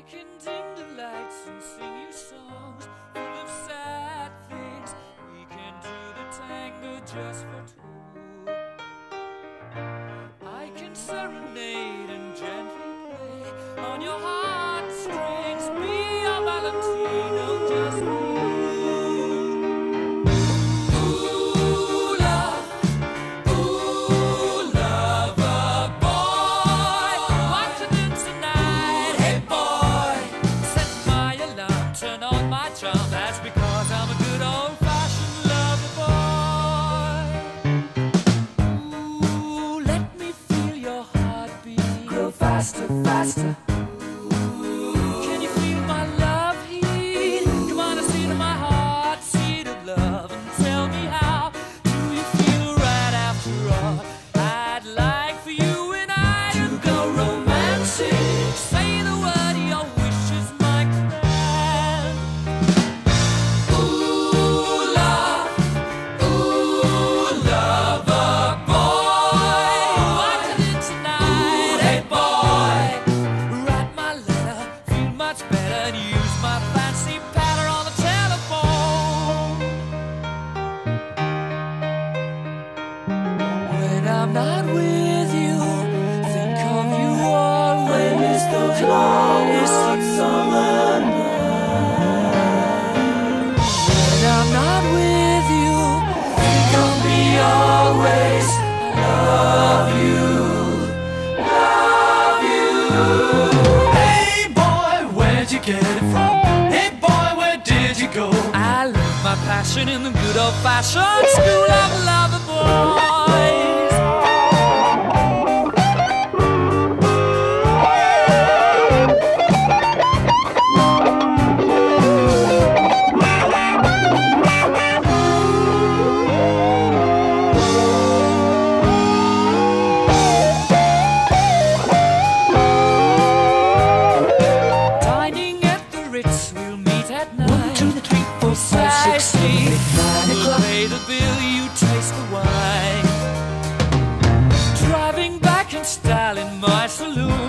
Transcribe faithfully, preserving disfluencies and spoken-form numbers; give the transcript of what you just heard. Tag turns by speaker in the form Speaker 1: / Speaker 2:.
Speaker 1: can dim the lights and sing you songs full of sad things. We can do the tango just for two. I can serenade and gently play on your heartstrings. Be your Valentino just for you. That's because I'm a good old-fashioned lover boy. Ooh, let me feel your heartbeat grow faster, faster. Ooh, can you feel my love heat? Come on and see to my heart, seed of love, and tell me how do you feel right after all? I'd like for you and I to go romantic. Say the word, your wish is my command. I'm not with you, think of you always, those longest summer nights. When I'm not with you, think of me always. Love you, love you.
Speaker 2: Hey boy, where'd you get it from? Hey boy, where did you go?
Speaker 1: I learned my passion in the good old-fashioned school of lover boys. We'll pay the bill, you taste the wine. Driving back in style in my saloon.